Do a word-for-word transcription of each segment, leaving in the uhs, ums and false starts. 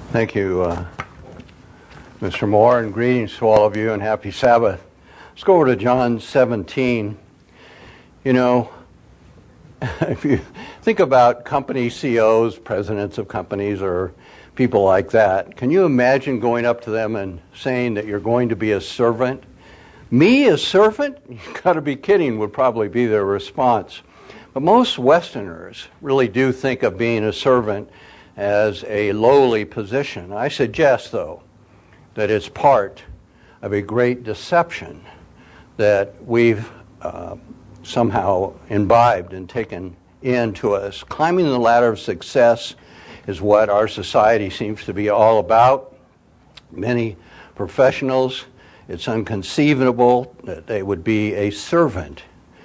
Thank you, uh, Mister Moore, and greetings to all of you, and happy Sabbath. Let's go over to John seventeen. You know, if you think about company C E Os, presidents of companies, or people like that, can you imagine going up to them and saying that you're going to be a servant? Me, a servant? You've got to be kidding, would probably be their response. But most Westerners really do think of being a servant as a lowly position. I suggest, though, that it's part of a great deception that we've uh, somehow imbibed and taken into us. Climbing the ladder of success is what our society seems to be all about. Many professionals, it's inconceivable that they would be a servant.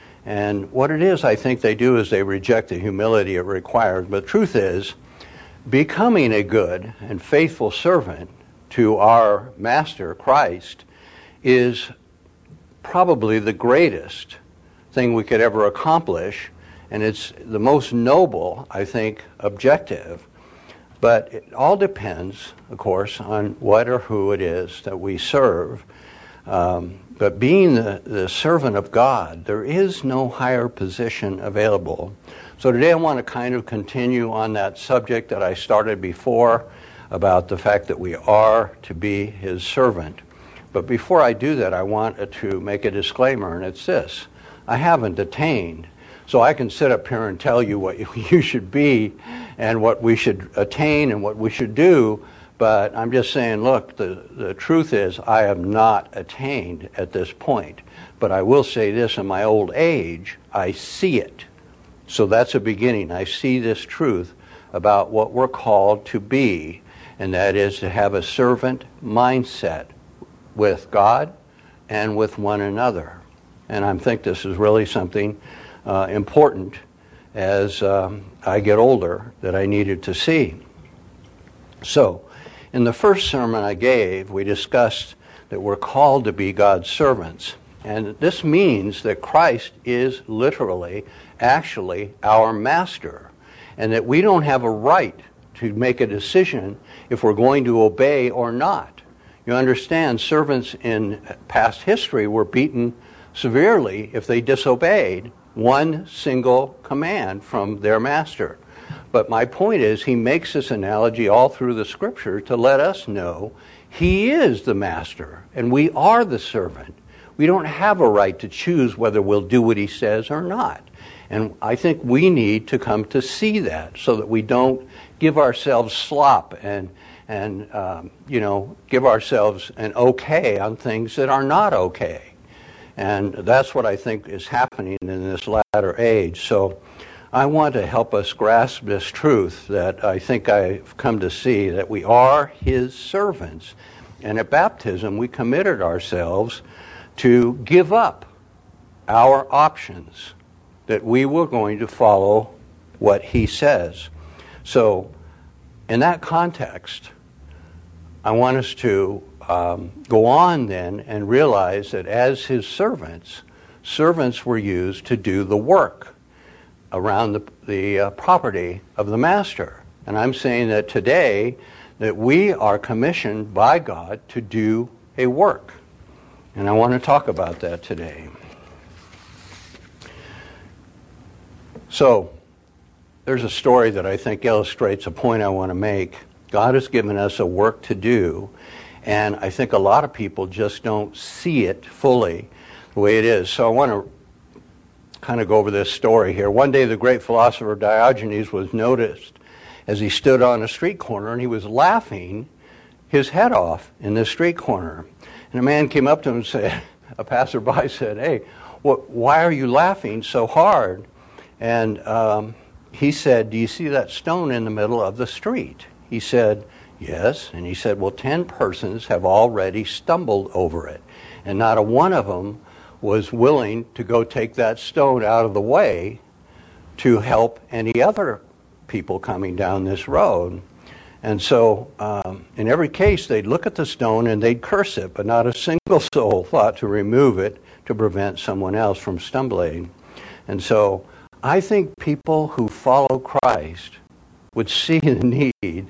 And what it is, I think they do, is they reject the humility it requires. But the truth is, becoming a good and faithful servant to our Master, Christ, is probably the greatest thing we could ever accomplish, and it's the most noble, I think, objective. But it all depends, of course, on what or who it is that we serve. Um, but being the, the servant of God, there is no higher position available. So today I want to kind of continue on that subject that I started before about the fact that we are to be His servant. But before I do that, I want to make a disclaimer, and it's this. I haven't attained, so I can sit up here and tell you what you should be and what we should attain and what we should do, but I'm just saying, look, the, the truth is I have not attained at this point. But I will say this, in my old age, I see it. So that's a beginning. I see this truth about what we're called to be, and that is to have a servant mindset with God and with one another. And I think this is really something uh, important as um, I get older that I needed to see. So, in the first sermon I gave, we discussed that we're called to be God's servants. And this means that Christ is literally, actually, our master, and that we don't have a right to make a decision if we're going to obey or not. You understand, servants in past history were beaten severely if they disobeyed one single command from their master. But my point is, he makes this analogy all through the Scripture to let us know he is the master and we are the servant. We don't have a right to choose whether we'll do what he says or not. And I think we need to come to see that so that we don't give ourselves slop and, and um, you know, give ourselves an okay on things that are not okay. And that's what I think is happening in this latter age. So I want to help us grasp this truth that I think I've come to see, that we are his servants. And at baptism, we committed ourselves to give up our options, that we were going to follow what he says. So in that context, I want us to um, go on then and realize that as his servants, servants were used to do the work around the, the uh, property of the master. And I'm saying that today that we are commissioned by God to do a work. And I want to talk about that today. So, there's a story that I think illustrates a point I want to make. God has given us a work to do, and I think a lot of people just don't see it fully the way it is. So I want to kind of go over this story here. One day the great philosopher Diogenes was noticed as he stood on a street corner, and he was laughing his head off in this street corner. And a man came up to him and said, a passerby said, "Hey, what, why are you laughing so hard?" And um, he said, "Do you see that stone in the middle of the street?" He said, "Yes." And he said, "Well, ten persons have already stumbled over it, and not a one of them was willing to go take that stone out of the way to help any other people coming down this road." And so um, in every case, they'd look at the stone and they'd curse it, but not a single soul thought to remove it to prevent someone else from stumbling. And so I think people who follow Christ would see the need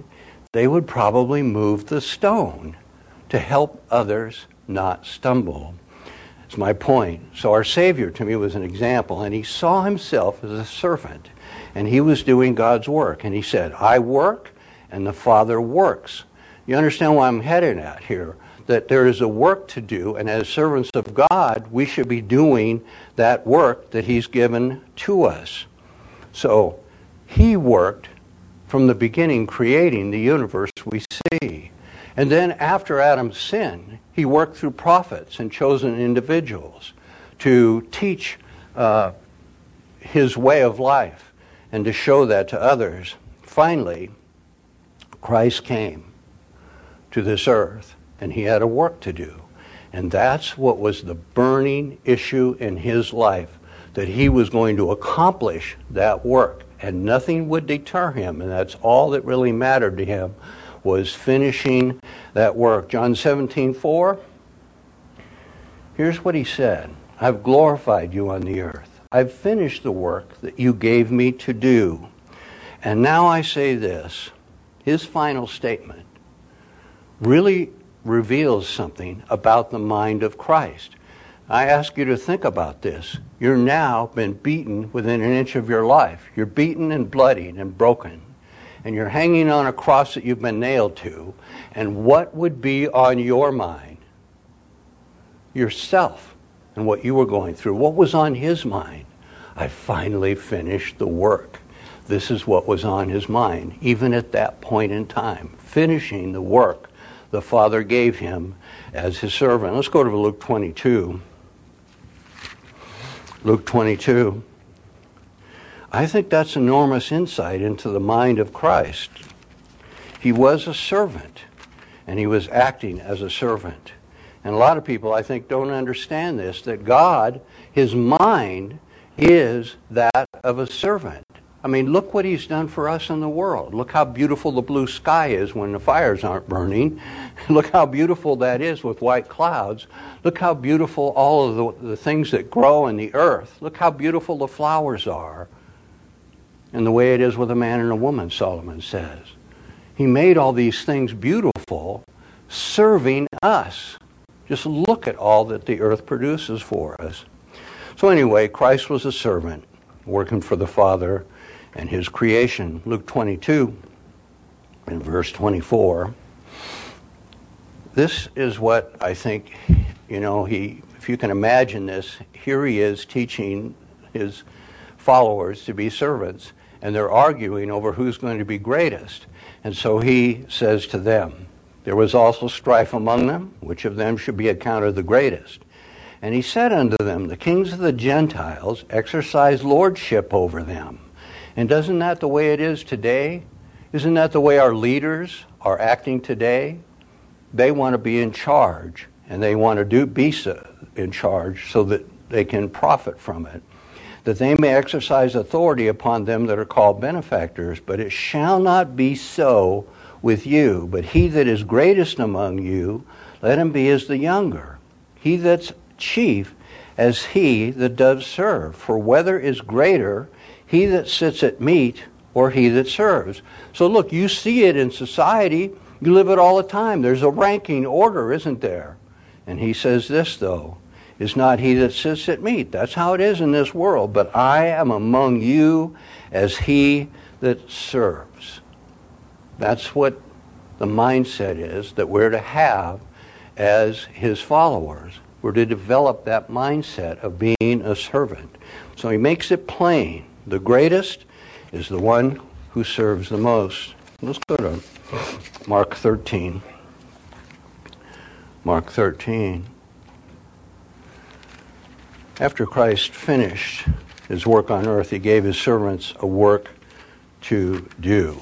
they would probably move the stone to help others not stumble. That's my point. So our Savior to me was an example, and he saw himself as a servant, and he was doing God's work. And he said, I work and the Father works. You understand why I'm heading at here? That there is a work to do, and as servants of God, we should be doing that work that he's given to us. So he worked from the beginning, creating the universe we see. And then after Adam's sin, he worked through prophets and chosen individuals to teach uh, his way of life and to show that to others. Finally, Christ came to this earth, and he had a work to do. And that's what was the burning issue in his life, that he was going to accomplish that work, and nothing would deter him, and that's all that really mattered to him, was finishing that work. John seventeen four, here's what he said. I've glorified you on the earth. I've finished the work that you gave me to do. And now I say this, his final statement really reveals something about the mind of Christ. I ask you to think about this. You're now been beaten within an inch of your life. You're beaten and bloodied and broken. And you're hanging on a cross that you've been nailed to. And what would be on your mind? Yourself and what you were going through. What was on his mind? I finally finished the work. This is what was on his mind, even at that point in time. Finishing the work the Father gave him as his servant. Let's go to Luke twenty-two. Luke twenty-two. I think that's enormous insight into the mind of Christ. He was a servant, and he was acting as a servant. And a lot of people, I think, don't understand this, that God, his mind, is that of a servant. I mean, look what he's done for us in the world. Look how beautiful the blue sky is when the fires aren't burning. Look how beautiful that is with white clouds. Look how beautiful all of the, the things that grow in the earth. Look how beautiful the flowers are. And the way it is with a man and a woman, Solomon says. He made all these things beautiful, serving us. Just look at all that the earth produces for us. So anyway, Christ was a servant, working for the Father and his creation. Luke twenty-two, in verse twenty-four. This is what I think, you know, he, if you can imagine this, here he is teaching his followers to be servants, and they're arguing over who's going to be greatest. And so he says to them, there was also strife among them, which of them should be accounted the greatest. And he said unto them, the kings of the Gentiles exercise lordship over them. And isn't that the way it is today? Isn't that the way our leaders are acting today? They want to be in charge, and they want to do be so in charge so that they can profit from it, that they may exercise authority upon them that are called benefactors. But it shall not be so with you. But he that is greatest among you, let him be as the younger. He that's chief, as he that does serve. For whether is greater, he that sits at meat or he that serves? So look, you see it in society. You live it all the time. There's a ranking order, isn't there? And he says this, though, is not he that sits at meat. That's how it is in this world. But I am among you as he that serves. That's what the mindset is that we're to have as his followers. We're to develop that mindset of being a servant. So he makes it plain. The greatest is the one who serves the most. Let's go to Mark thirteen. Mark thirteen. After Christ finished his work on earth, he gave his servants a work to do.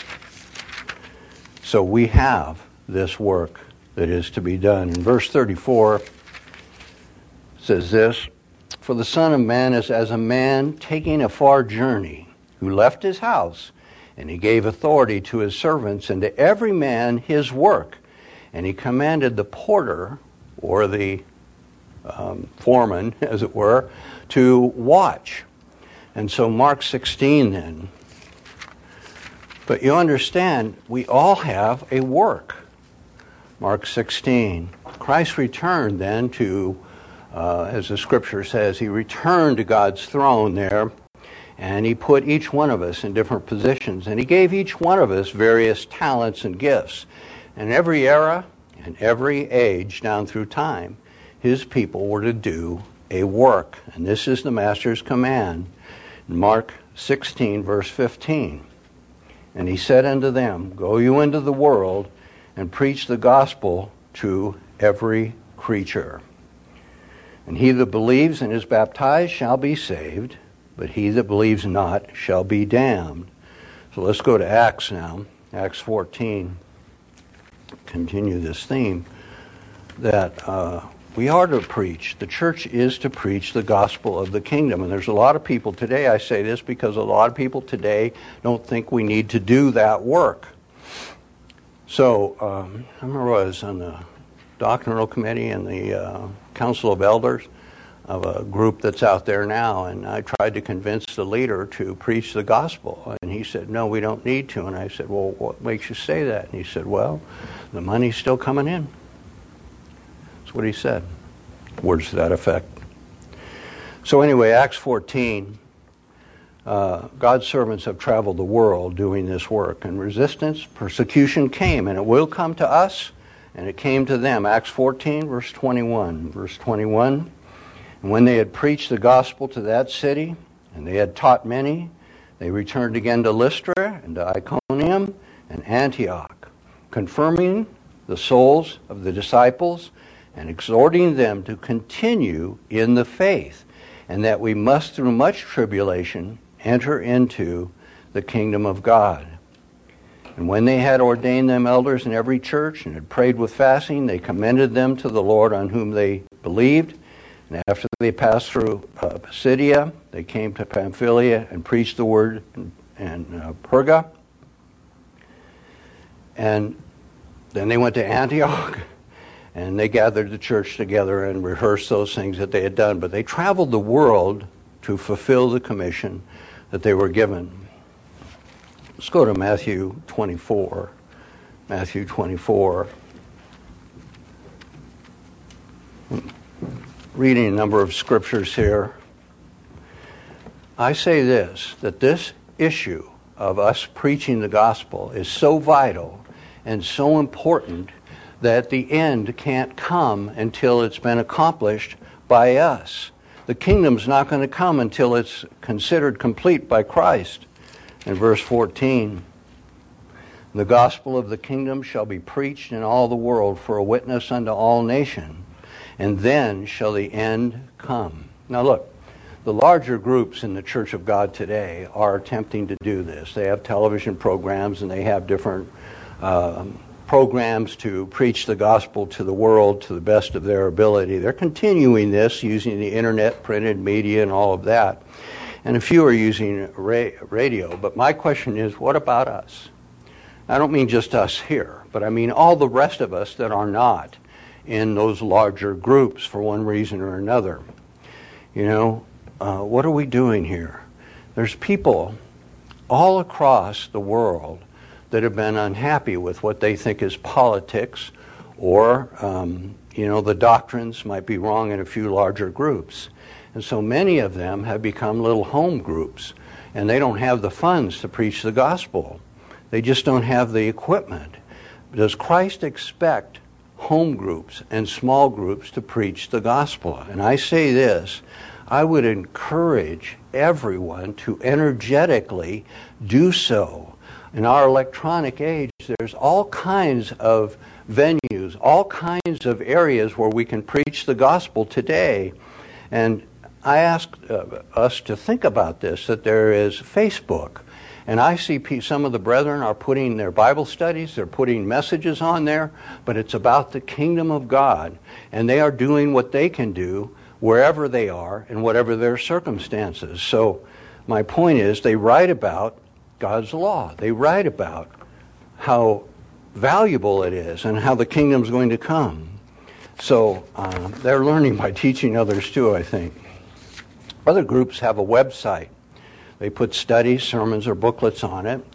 So we have this work that is to be done. In verse thirty-four, it says this, for the Son of Man is as a man taking a far journey, who left his house, and he gave authority to his servants, and to every man his work. And he commanded the porter, or the um, foreman, as it were, to watch. And so Mark sixteen then, But you understand, we all have a work. Mark sixteen. Christ returned then to, uh, as the scripture says, he returned to God's throne there, and he put each one of us in different positions, and he gave each one of us various talents and gifts. In every era and every age down through time, his people were to do a work, and this is the Master's command. In Mark sixteen, verse fifteen. And he said unto them, Go you into the world, and preach the gospel to every creature. And he that believes and is baptized shall be saved, but he that believes not shall be damned. So let's go to Acts now, Acts fourteen. Continue this theme that uh, we are to preach. The church is to preach the gospel of the kingdom. And there's a lot of people today, I say this because a lot of people today don't think we need to do that work. So, um, I remember I was on the doctrinal committee and the uh, council of elders of a group that's out there now, and I tried to convince the leader to preach the gospel. And he said, no, we don't need to. And I said, well, what makes you say that? And he said, well, the money's still coming in. That's what he said. Words to that effect. So anyway, Acts fourteen, uh, God's servants have traveled the world doing this work. And resistance, persecution came, and it will come to us, and it came to them. Acts fourteen, verse twenty-one. Verse twenty-one, and when they had preached the gospel to that city, and they had taught many, they returned again to Lystra, and to Iconium, and Antioch, confirming the souls of the disciples, and exhorting them to continue in the faith, and that we must through much tribulation enter into the kingdom of God. And when they had ordained them elders in every church, and had prayed with fasting, they commended them to the Lord on whom they believed. And after they passed through uh, Pisidia, they came to Pamphylia and preached the word in, in uh, Perga. And then they went to Antioch, and they gathered the church together and rehearsed those things that they had done. But they traveled the world to fulfill the commission that they were given. Let's go to Matthew twenty-four. Matthew twenty-four. Reading a number of scriptures here. I say this, that this issue of us preaching the gospel is so vital and so important that the end can't come until it's been accomplished by us. The kingdom's not going to come until it's considered complete by Christ. In verse fourteen, the gospel of the kingdom shall be preached in all the world for a witness unto all nations, and then shall the end come. Now look, the larger groups in the Church of God today are attempting to do this. They have television programs, and they have different uh, programs to preach the gospel to the world to the best of their ability. They're continuing this using the internet, printed media, and all of that. And a few are using ra- radio. But my question is, what about us? I don't mean just us here, but I mean all the rest of us that are not in those larger groups for one reason or another. You know, uh, what are we doing here? There's people all across the world that have been unhappy with what they think is politics, or, um, you know, the doctrines might be wrong in a few larger groups. And so many of them have become little home groups, and they don't have the funds to preach the gospel. They just don't have the equipment. Does Christ expect home groups and small groups to preach the gospel? And I say this, I would encourage everyone to energetically do so. In our electronic age, there's all kinds of venues, all kinds of areas where we can preach the gospel today. And I ask uh, us to think about this, that there is Facebook. And I see pe- some of the brethren are putting their Bible studies, they're putting messages on there, but it's about the kingdom of God. And they are doing what they can do wherever they are and whatever their circumstances. So my point is, they write about God's law. They write about how valuable it is and how the kingdom's going to come. So uh, they're learning by teaching others too, I think. Other groups have a website. They put studies, sermons, or booklets on it.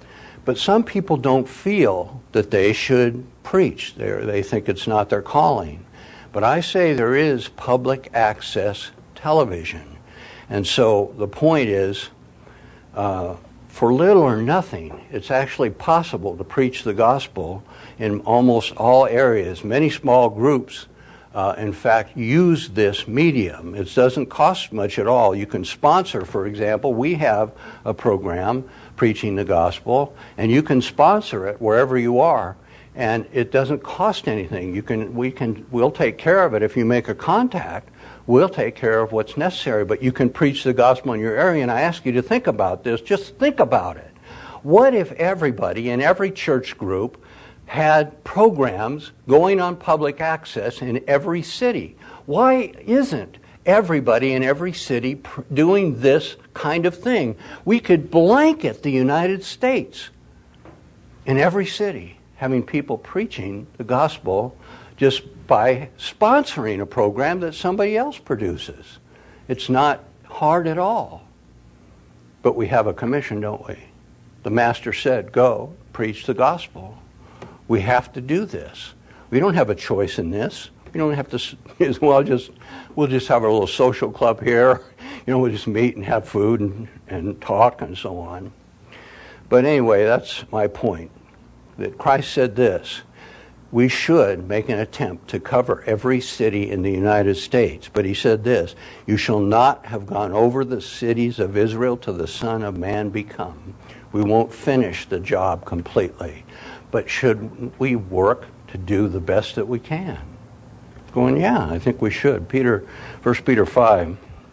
But some people don't feel that they should preach. They're, they think it's not their calling. But I say there is public access television. And so the point is, uh, for little or nothing, it's actually possible to preach the gospel in almost all areas. Many small groups, uh, in fact, use this medium. It doesn't cost much at all. You can sponsor, for example. We have a program, Preaching the Gospel, and you can sponsor it wherever you are. And it doesn't cost anything. You can, we can, we'll take care of it. If you make a contact, we'll take care of what's necessary. But you can preach the gospel in your area. And I ask you to think about this. Just think about it. What if everybody in every church group had programs going on public access in every city? Why isn't everybody in every city pr- doing this kind of thing? We could blanket the United States in every city, having people preaching the gospel just by sponsoring a program that somebody else produces. It's not hard at all. But we have a commission, don't we? The Master said, go, preach the gospel. We have to do this. We don't have a choice in this. We don't have to, as well, just, we'll just have a little social club here. You know, we'll just meet and have food and, and talk and so on. But anyway, that's my point. That Christ said this: we should make an attempt to cover every city in the United States. But he said this: you shall not have gone over the cities of Israel till the Son of Man be come. We won't finish the job completely. But should we work to do the best that we can? Going, yeah, I think we should. Peter, First Peter five.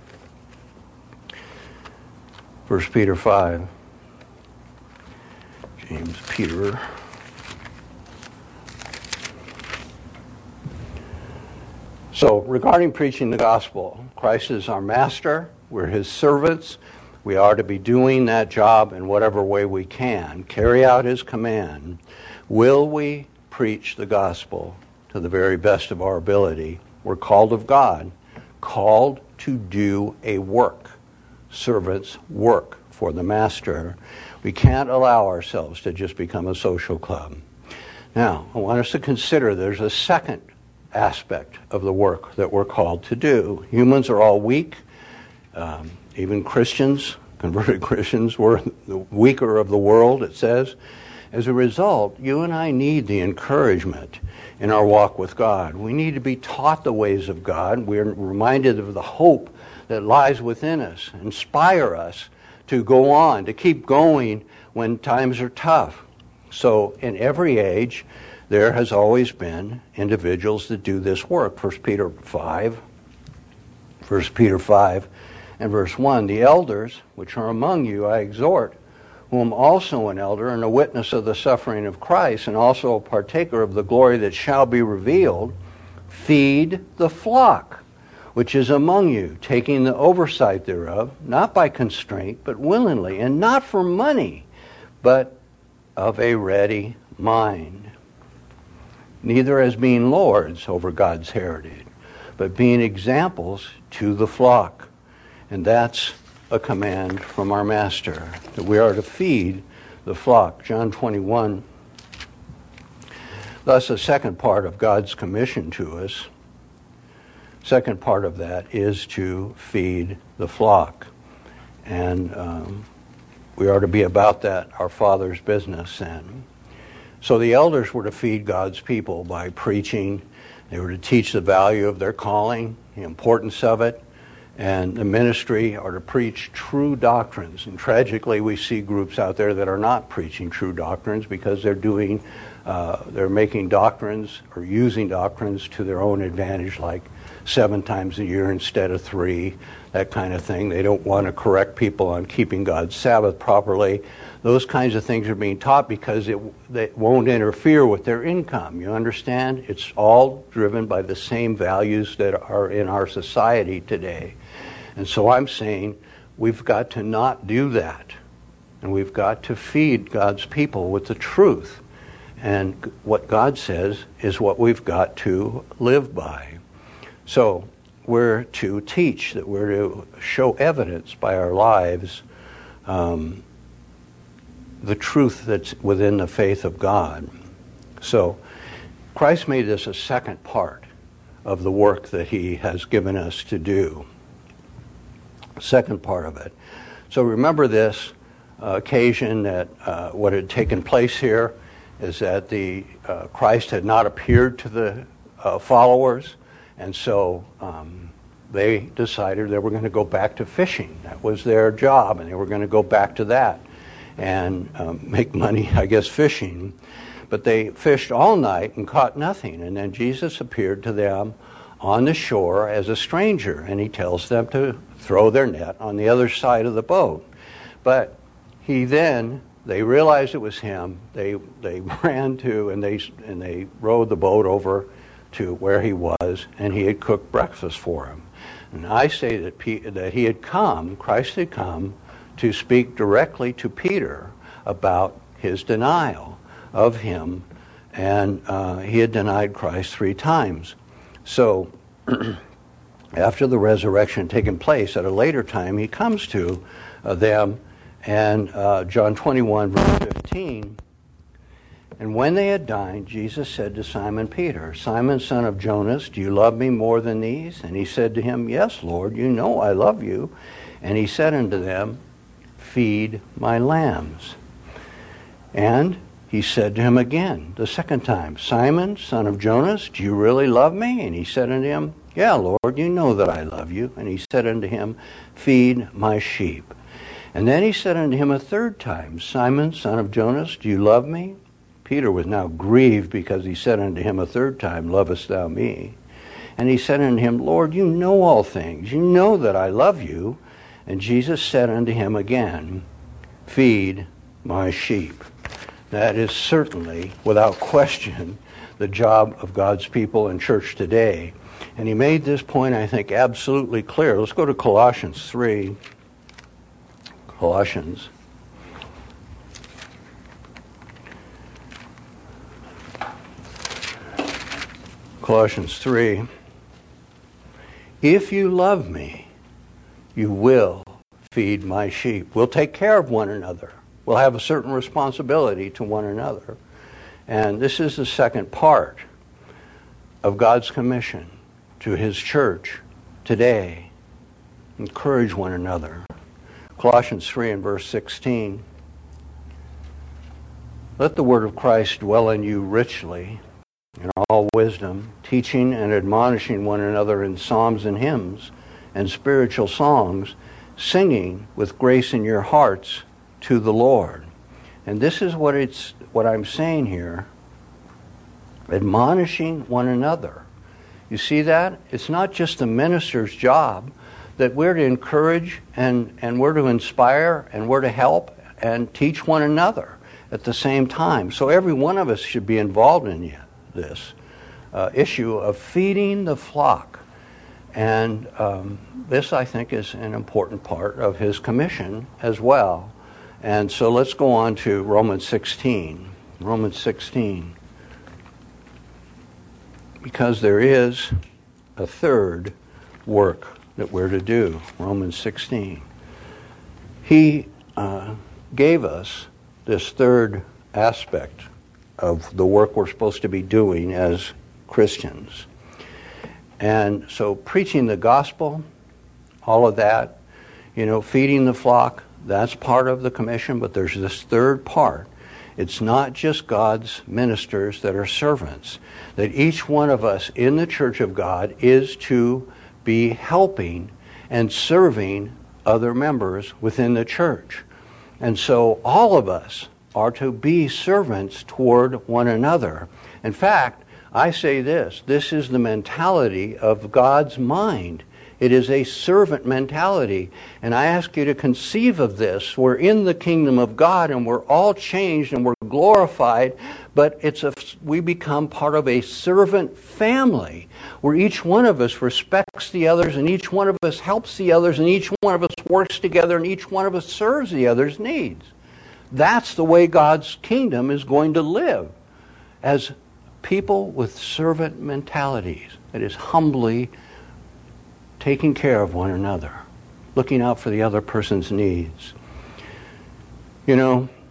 First Peter five. James, Peter. So, regarding preaching the gospel, Christ is our master. We're his servants. We are to be doing that job in whatever way we can. Carry out his command. Will we preach the gospel to the very best of our ability? We're called of God, called to do a work. Servants work for the master. We can't allow ourselves to just become a social club. Now, I want us to consider there's a second aspect of the work that we're called to do. Humans are all weak. Um, even Christians, converted Christians, we're the weaker of the world, it says. As a result, you and I need the encouragement in our walk with God. We need to be taught the ways of God. We're reminded of the hope that lies within us. Inspire us to go on, to keep going when times are tough. So in every age, there has always been individuals that do this work. First Peter five, First Peter five and verse one, the elders which are among you I exhort, whom also an elder and a witness of the suffering of Christ, and also a partaker of the glory that shall be revealed, feed the flock which is among you, taking the oversight thereof, not by constraint, but willingly, and not for money, but of a ready mind. Neither as being lords over God's heritage, but being examples to the flock. And that's a command from our Master, that we are to feed the flock. John twenty-one. Thus, the second part of God's commission to us, second part of that is to feed the flock. And um, we are to be about that, our Father's business. And so the elders were to feed God's people by preaching. They were to teach the value of their calling, the importance of it. And the ministry are to preach true doctrines. And tragically, we see groups out there that are not preaching true doctrines because they're doing, uh, they're making doctrines or using doctrines to their own advantage, like seven times a year instead of three, that kind of thing. They don't want to correct people on keeping God's Sabbath properly. Those kinds of things are being taught because it, it won't interfere with their income. You understand? It's all driven by the same values that are in our society today. And so I'm saying we've got to not do that. And we've got to feed God's people with the truth. And what God says is what we've got to live by. So we're to teach, that we're to show evidence by our lives um, the truth that's within the faith of God. So Christ made this a second part of the work that he has given us to do. Second part of it. So remember this uh, occasion that uh, what had taken place here is that the uh, Christ had not appeared to the uh, followers, and so um, they decided they were going to go back to fishing. That was their job, and they were going to go back to that and um, make money, I guess, fishing. But they fished all night and caught nothing, and then Jesus appeared to them on the shore as a stranger, and he tells them to throw their net on the other side of the boat. But he then, they realized it was him. They they ran to and they and they rowed the boat over to where he was, and he had cooked breakfast for him. And I say that P, that he had come, Christ had come to speak directly to Peter about his denial of him, and uh, he had denied Christ three times. So after the resurrection had taken place at a later time, he comes to uh, them, and uh, John twenty-one, verse fifteen, and when they had dined, Jesus said to Simon Peter, Simon, son of Jonas, do you love me more than these? And he said to him, Yes, Lord, you know I love you. And he said unto them, Feed my lambs. And he said to him again, the second time, Simon, son of Jonas, do you really love me? And he said unto him, Yeah, Lord, you know that I love you. And he said unto him, Feed my sheep. And then he said unto him a third time, Simon, son of Jonas, do you love me? Peter was now grieved because he said unto him a third time, Lovest thou me? And he said unto him, Lord, you know all things. You know that I love you. And Jesus said unto him again, Feed my sheep. That is certainly, without question, the job of God's people in church today. And he made this point, I think, absolutely clear. Let's go to Colossians three. Colossians. Colossians three. If you love me, you will feed my sheep. We'll take care of one another. We'll have a certain responsibility to one another. And this is the second part of God's commission to his church today. Encourage one another. Colossians three and verse sixteen. Let the word of Christ dwell in you richly in all wisdom, teaching and admonishing one another in psalms and hymns and spiritual songs, singing with grace in your hearts to the Lord. And this is what it's what I'm saying here. Admonishing one another. You see that? It's not just the minister's job, that we're to encourage and, and we're to inspire and we're to help and teach one another at the same time. So every one of us should be involved in this uh, issue of feeding the flock. And um, this, I think, is an important part of his commission as well. And so let's go on to Romans sixteen. Romans sixteen. Because there is a third work that we're to do. Romans sixteen. He uh, gave us this third aspect of the work we're supposed to be doing as Christians. And so preaching the gospel, all of that, you know, feeding the flock, that's part of the commission, but there's this third part. It's not just God's ministers that are servants, that each one of us in the church of God is to be helping and serving other members within the church. And so all of us are to be servants toward one another. In fact, I say this, this is the mentality of God's mind. It is a servant mentality. And I ask you to conceive of this. We're in the kingdom of God and we're all changed and we're glorified, but it's a, we become part of a servant family where each one of us respects the others and each one of us helps the others and each one of us works together and each one of us serves the other's needs. That's the way God's kingdom is going to live, as people with servant mentalities, that is humbly taking care of one another, looking out for the other person's needs. You know,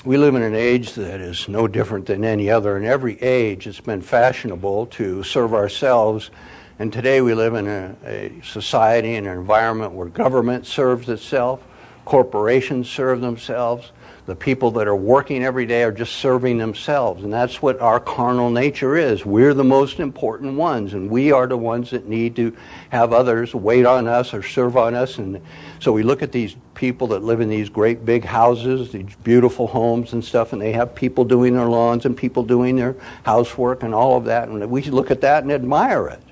We live in an age that is no different than any other. In every age, it's been fashionable to serve ourselves. And today we live in a, a society and an environment where government serves itself, corporations serve themselves, the people that are working every day are just serving themselves. And that's what our carnal nature is. We're the most important ones, and we are the ones that need to have others wait on us or serve on us. And so we look at these people that live in these great big houses, these beautiful homes and stuff, and they have people doing their lawns and people doing their housework and all of that. And we look at that and admire it.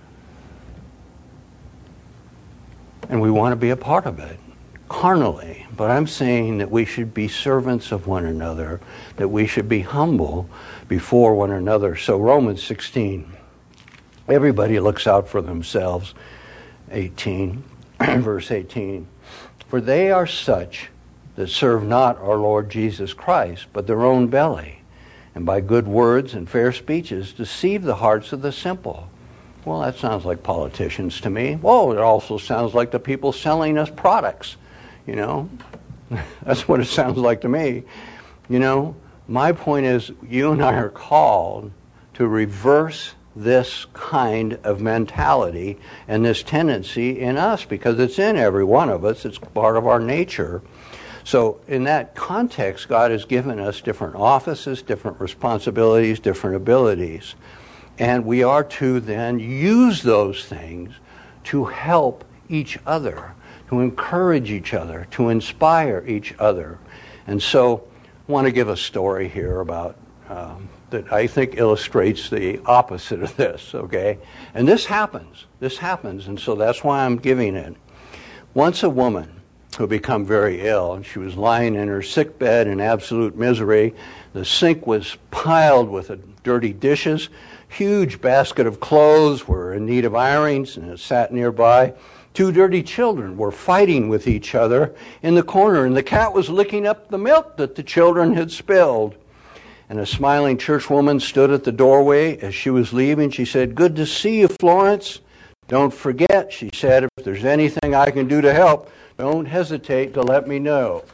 And we want to be a part of it, carnally. But I'm saying that we should be servants of one another, that we should be humble before one another. So Romans sixteen, everybody looks out for themselves. eighteen, verse eighteen. For they are such that serve not our Lord Jesus Christ, but their own belly, and by good words and fair speeches deceive the hearts of the simple. Well, that sounds like politicians to me. Well, it also sounds like the people selling us products. You know, that's what it sounds like to me. You know, my point is you and I are called to reverse this kind of mentality and this tendency in us, because it's in every one of us. It's part of our nature. So in that context, God has given us different offices, different responsibilities, different abilities. And we are to then use those things to help each other, to encourage each other, to inspire each other. And so I want to give a story here about um, that I think illustrates the opposite of this, okay? And this happens. This happens, and so that's why I'm giving it. Once a woman who had become very ill, and she was lying in her sick bed in absolute misery. The sink was piled with dirty dishes. Huge basket of clothes were in need of irons, and it sat nearby. Two dirty children were fighting with each other in the corner, and the cat was licking up the milk that the children had spilled. And a smiling churchwoman stood at the doorway as she was leaving. She said, "Good to see you, Florence. Don't forget," she said, "if there's anything I can do to help, don't hesitate to let me know."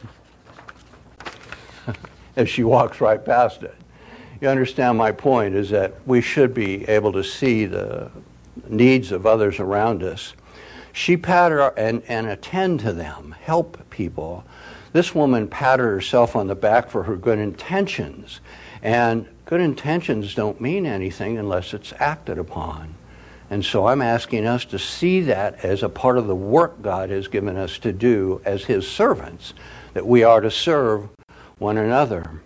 As she walks right past it. You understand my point is that we should be able to see the needs of others around us. She patted and, and attend to them, help people. This woman patted herself on the back for her good intentions. And good intentions don't mean anything unless it's acted upon. And so I'm asking us to see that as a part of the work God has given us to do as His servants, that we are to serve one another.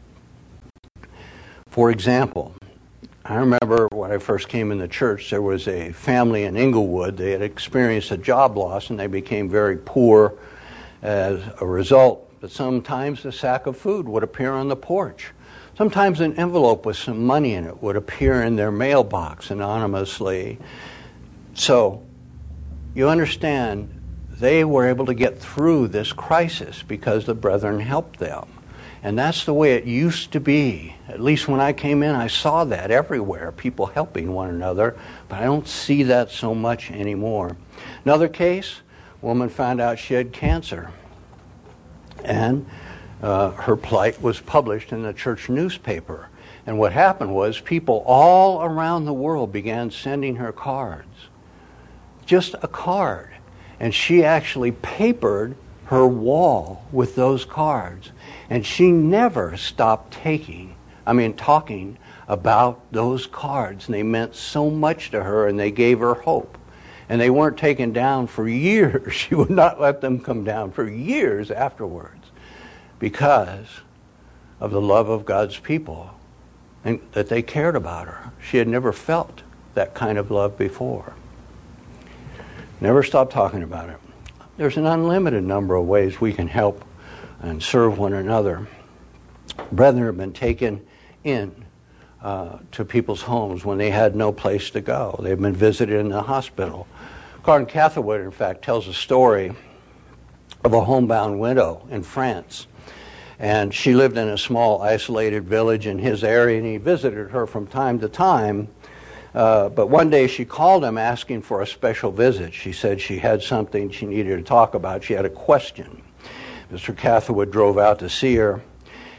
For example, I remember when I first came in the church, there was a family in Inglewood. They had experienced a job loss and they became very poor as a result. But sometimes a sack of food would appear on the porch. Sometimes an envelope with some money in it would appear in their mailbox anonymously. So, you understand, they were able to get through this crisis because the brethren helped them. And that's the way it used to be. At least when I came in, I saw that everywhere, people helping one another, but I don't see that so much anymore. Another case, a woman found out she had cancer. And uh, her plight was published in the church newspaper. And what happened was people all around the world began sending her cards. Just a card. And she actually papered her wall with those cards. And she never stopped taking, I mean talking about those cards. And they meant so much to her and they gave her hope. And they weren't taken down for years. She would not let them come down for years afterwards because of the love of God's people and that they cared about her. She had never felt that kind of love before. Never stopped talking about it. There's an unlimited number of ways we can help and serve one another. Brethren have been taken in uh, to people's homes when they had no place to go. They've been visited in the hospital. Karen Catherwood, in fact, tells a story of a homebound widow in France. And she lived in a small, isolated village in his area, and he visited her from time to time. Uh, but one day she called him asking for a special visit. She said she had something she needed to talk about. She had a question. Mister Catherwood drove out to see her,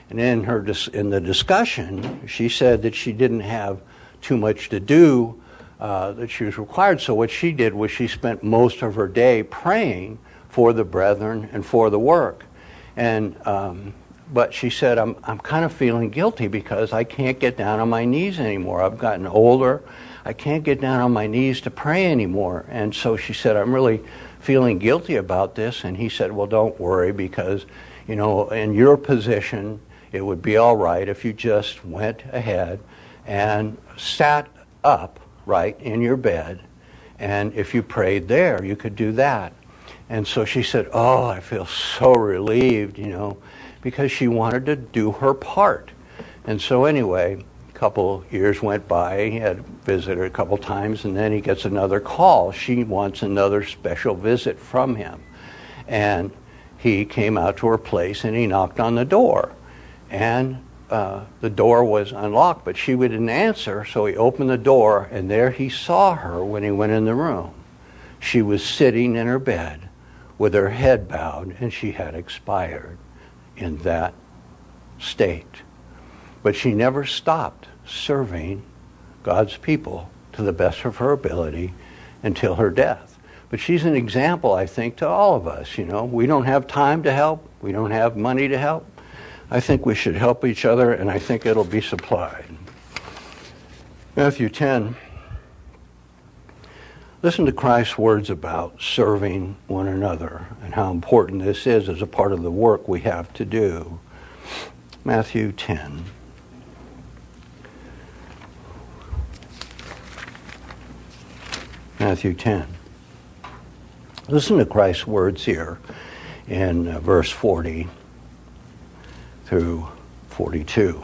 And in her dis- in the discussion, she said that she didn't have too much to do, uh, that she was required. So what she did was she spent most of her day praying for the brethren and for the work. And um, but she said, I'm I'm kind of feeling guilty because I can't get down on my knees anymore. I've gotten older. I can't get down on my knees to pray anymore. And so she said, I'm really feeling guilty about this. And he said, well, don't worry, because, you know, in your position, it would be all right if you just went ahead and sat up, right, in your bed. And if you prayed there, you could do that. And so she said, oh, I feel so relieved, you know, because she wanted to do her part. And so anyway, a couple years went by. He had visited her a couple times, and then he gets another call. She wants another special visit from him. And he came out to her place, and he knocked on the door. And uh, the door was unlocked, but she didn't answer, so he opened the door, and there he saw her when he went in the room. She was sitting in her bed with her head bowed, and she had expired in that state. But she never stopped serving God's people to the best of her ability until her death. But she's an example, I think, to all of us. You know, we don't have time to help. We don't have money to help. I think we should help each other, and I think it'll be supplied. Matthew ten. Listen to Christ's words about serving one another and how important this is as a part of the work we have to do. Matthew ten. Matthew ten. Listen to Christ's words here in uh, verse forty through forty-two.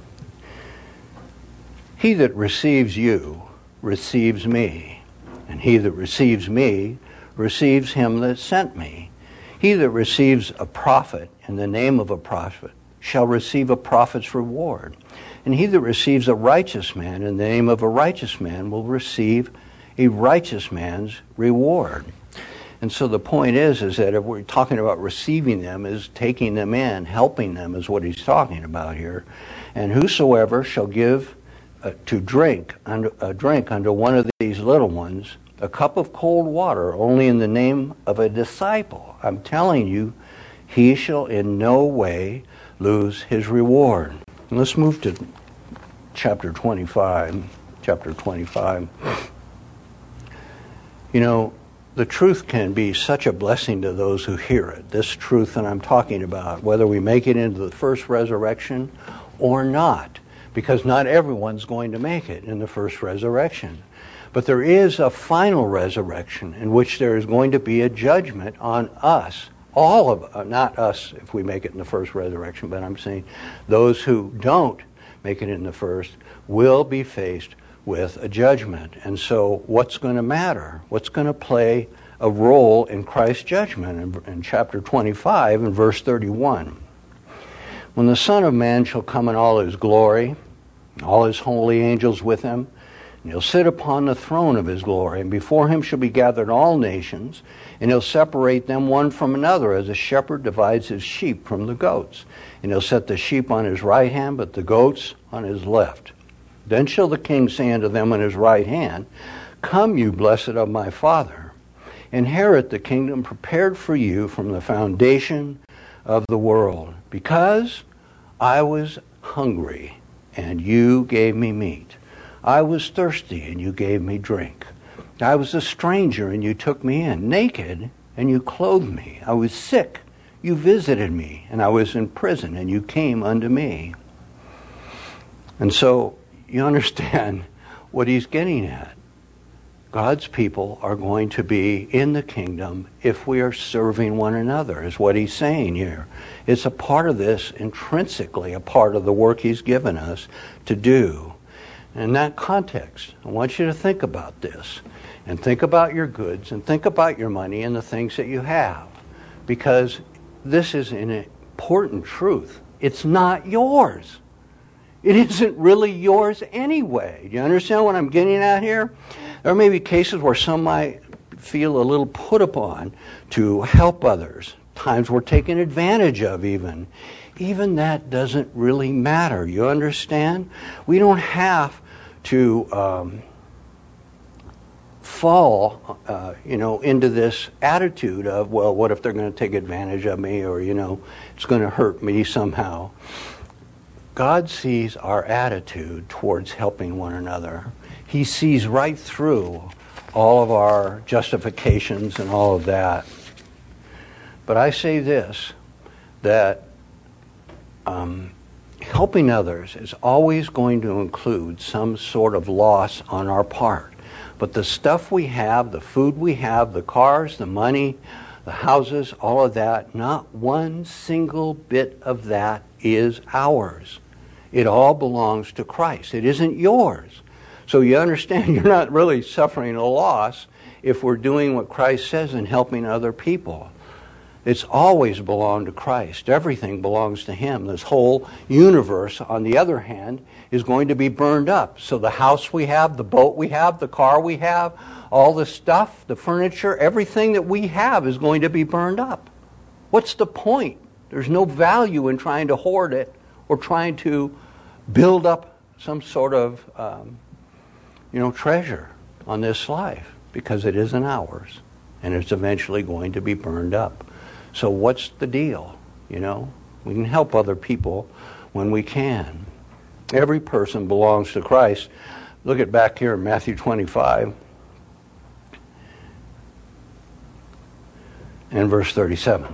He that receives you receives me, and he that receives me receives him that sent me. He that receives a prophet in the name of a prophet shall receive a prophet's reward. And he that receives a righteous man in the name of a righteous man will receive a righteous man's reward. And so the point is, is that if we're talking about receiving them, is taking them in, helping them is what he's talking about here. And whosoever shall give uh, to drink, under, a drink unto one of these little ones, a cup of cold water, only in the name of a disciple, I'm telling you, he shall in no way lose his reward. And let's move to chapter twenty-five. Chapter twenty-five. You know, the truth can be such a blessing to those who hear it. This truth that I'm talking about, whether we make it into the first resurrection or not, because not everyone's going to make it in the first resurrection. But there is a final resurrection in which there is going to be a judgment on us, all of uh, not us if we make it in the first resurrection, but I'm saying those who don't make it in the first will be faced with a judgment. And so what's going to matter? What's going to play a role in Christ's judgment? In, in chapter twenty-five and verse thirty-one. When the Son of Man shall come in all his glory, all his holy angels with him, and he'll sit upon the throne of his glory, and before him shall be gathered all nations, and he'll separate them one from another, as a shepherd divides his sheep from the goats. And he'll set the sheep on his right hand, but the goats on his left. Then shall the king say unto them on his right hand, Come, you blessed of my Father, inherit the kingdom prepared for you from the foundation of the world. Because I was hungry, and you gave me meat. I was thirsty, and you gave me drink. I was a stranger, and you took me in. Naked, and you clothed me. I was sick, you visited me. And I was in prison, and you came unto me. And so, you understand what he's getting at. God's people are going to be in the kingdom if we are serving one another, is what he's saying here. It's a part of this, intrinsically a part of the work he's given us to do. In that context, I want you to think about this, and think about your goods, and think about your money and the things that you have, because this is an important truth. It's not yours. It isn't really yours anyway. Do you understand what I'm getting at here? There may be cases where some might feel a little put upon to help others. Times we're taken advantage of even. even that doesn't really matter. You understand? We don't have to um, fall, uh, you know, into this attitude of, well, what if they're going to take advantage of me, or, you know, it's going to hurt me somehow. God sees our attitude towards helping one another. He sees right through all of our justifications and all of that. But I say this, that um, helping others is always going to include some sort of loss on our part. But the stuff we have, the food we have, the cars, the money, the houses, all of that, not one single bit of that is ours. It all belongs to Christ. It isn't yours. So you understand, you're not really suffering a loss if we're doing what Christ says and helping other people. It's always belonged to Christ. Everything belongs to Him. This whole universe, on the other hand, is going to be burned up. So the house we have, the boat we have, the car we have, all the stuff, the furniture, everything that we have is going to be burned up. What's the point? There's no value in trying to hoard it or trying to build up some sort of um, you know, treasure on this life, because it isn't ours, and it's eventually going to be burned up. So what's the deal? You know, we can help other people when we can. Every person belongs to Christ. Look at back here in Matthew twenty-five and verse thirty-seven.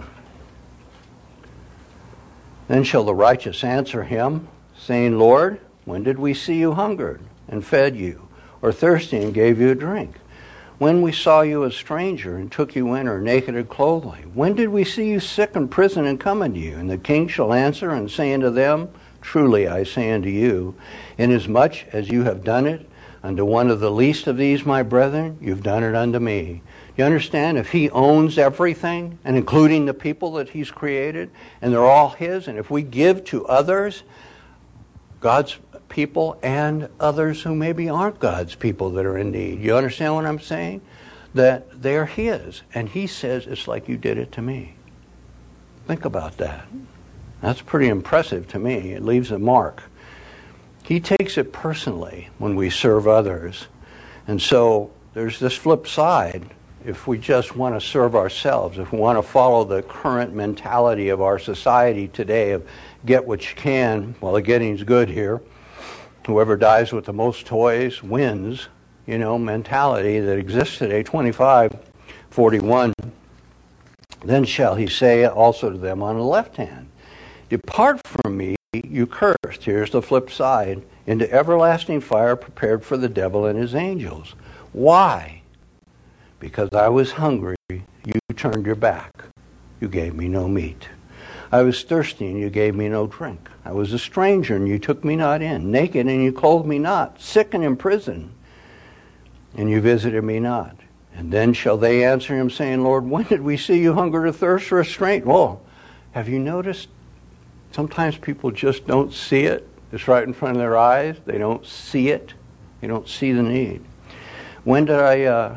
Then shall the righteous answer him, saying, Lord, when did we see you hungered and fed you, or thirsty and gave you a drink? When we saw you a stranger and took you in, or naked and clothed you? When did we see you sick in prison and come unto you? And the king shall answer and say unto them, Truly I say unto you, inasmuch as you have done it unto one of the least of these my brethren, you've done it unto me. You understand? If He owns everything, and including the people that He's created, and they're all His, and if we give to others, God's people, and others who maybe aren't God's people that are in need. You understand what I'm saying? That they're His, and He says, it's like you did it to me. Think about that. That's pretty impressive to me. It leaves a mark. He takes it personally when we serve others. And so there's this flip side. If we just want to serve ourselves, if we want to follow the current mentality of our society today of get what you can while the getting's good here, whoever dies with the most toys wins, you know, mentality that exists today, twenty-five forty-one. Then shall He say also to them on the left hand, Depart from me, you cursed. Here's the flip side. Into everlasting fire prepared for the devil and his angels. Why? Because I was hungry, you turned your back. You gave me no meat. I was thirsty, and you gave me no drink. I was a stranger, and you took me not in. Naked, and you clothed me not. Sick and in prison, and you visited me not. And then shall they answer Him, saying, Lord, when did we see you hunger or thirst or a stranger? Well, have you noticed sometimes people just don't see it? It's right in front of their eyes. They don't see it. They don't see the need. When did I uh,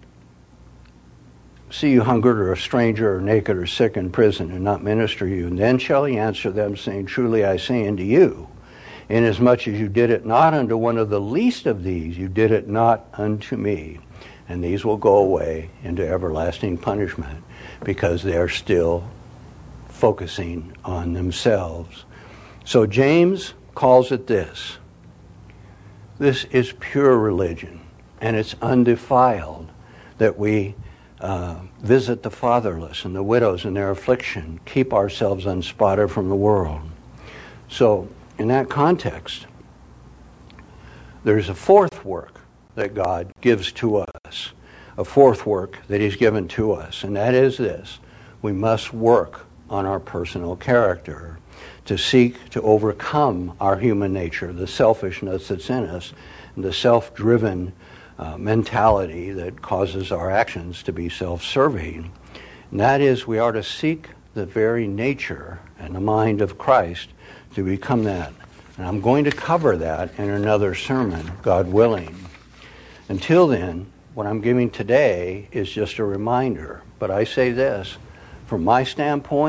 see you hungered or a stranger or naked or sick in prison and not minister you? And then shall He answer them, saying, Truly I say unto you, inasmuch as you did it not unto one of the least of these, you did it not unto me. And these will go away into everlasting punishment, because they are still focusing on themselves. So James calls it this. This is pure religion, and it's undefiled, that we uh, visit the fatherless and the widows in their affliction, keep ourselves unspotted from the world. So in that context, there's a fourth work that God gives to us, a fourth work that He's given to us, and that is this. We must work on our personal character to seek to overcome our human nature, the selfishness that's in us, and the self-driven uh, mentality that causes our actions to be self-serving. And that is, we are to seek the very nature and the mind of Christ to become that. And I'm going to cover that in another sermon, God willing. Until then, what I'm giving today is just a reminder. But I say this, from my standpoint,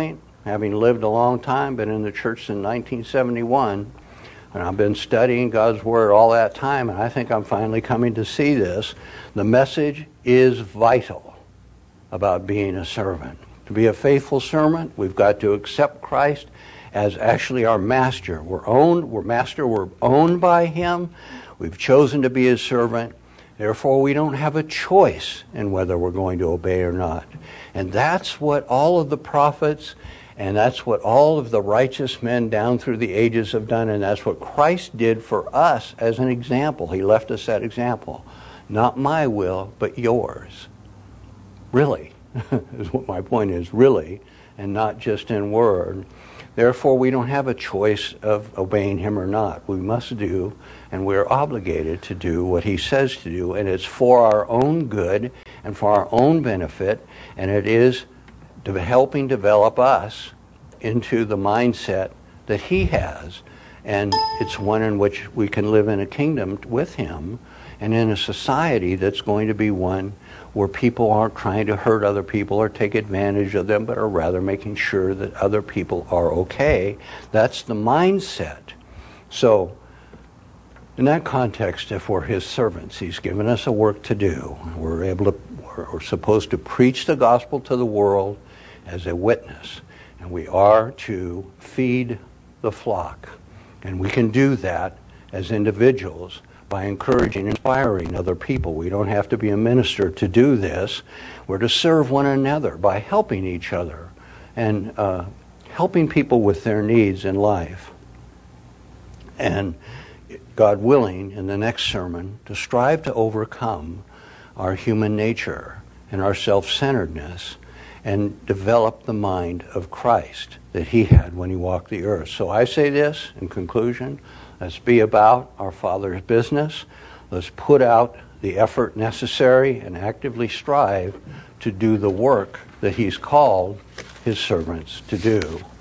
having lived a long time, been in the church since nineteen seventy-one, and I've been studying God's Word all that time, and I think I'm finally coming to see this. The message is vital about being a servant. To be a faithful servant, we've got to accept Christ as actually our master. We're owned, we're master, we're owned by Him. We've chosen to be His servant. Therefore, we don't have a choice in whether we're going to obey or not. And that's what all of the prophets and that's what all of the righteous men down through the ages have done, and that's what Christ did for us as an example. He left us that example. Not my will, but yours. Really, is what my point is, really, and not just in word. Therefore, we don't have a choice of obeying Him or not. We must do, and we're obligated to do what He says to do, and it's for our own good and for our own benefit, and it is to helping develop us into the mindset that He has, and it's one in which we can live in a kingdom with Him and in a society that's going to be one where people aren't trying to hurt other people or take advantage of them, but are rather making sure that other people are okay. That's the mindset. So, in that context, if we're His servants, He's given us a work to do. We're able to, we're, we're supposed to preach the gospel to the world as a witness, and we are to feed the flock. And we can do that as individuals by encouraging, inspiring other people. We don't have to be a minister to do this. We're to serve one another by helping each other and uh, helping people with their needs in life. And God willing, in the next sermon, to strive to overcome our human nature and our self-centeredness and develop the mind of Christ that He had when He walked the earth. So I say this in conclusion: let's be about our Father's business. Let's put out the effort necessary and actively strive to do the work that He's called His servants to do.